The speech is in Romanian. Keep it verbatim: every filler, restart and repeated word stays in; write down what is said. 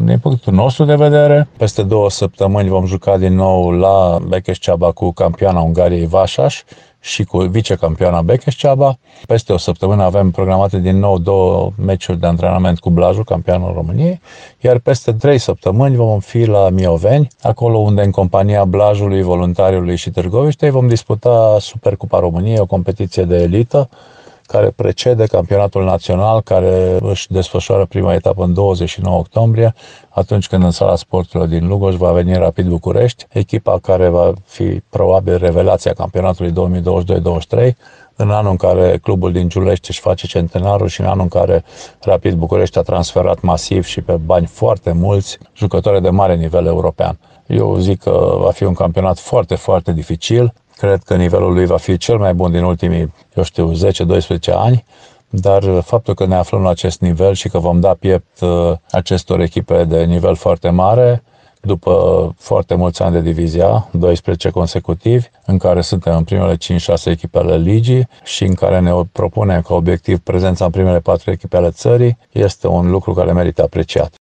din punctul nostru de vedere. Peste două săptămâni vom juca din nou la Békéscsaba cu campioana Ungariei Vasas și cu vicecampioana Békéscsaba. Peste o săptămână avem programate din nou două meciuri de antrenament cu Blajul, campionul României, iar peste trei săptămâni vom fi la Mioveni, acolo unde în compania Blajului, Voluntariului și Târgoviștei vom disputa Supercupa României, o competiție de elită care precede campionatul național, care își desfășoară prima etapă în douăzeci și nouă octombrie, atunci când în sala sporturilor din Lugoj va veni Rapid București, echipa care va fi probabil revelația campionatului două mii douăzeci și doi douăzeci și trei, în anul în care clubul din Giulești își face centenarul și în anul în care Rapid București a transferat masiv și pe bani foarte mulți jucători de mare nivel european. Eu zic că va fi un campionat foarte, foarte dificil. Cred că nivelul lui va fi cel mai bun din ultimii, eu știu, zece doisprezece ani, dar faptul că ne aflăm la acest nivel și că vom da piept acestor echipe de nivel foarte mare, după foarte mulți ani de divizia, doisprezece consecutivi, în care suntem în primele cinci șase echipe ale ligii și în care ne propunem ca obiectiv prezența în primele patru echipe ale țării, este un lucru care merită apreciat.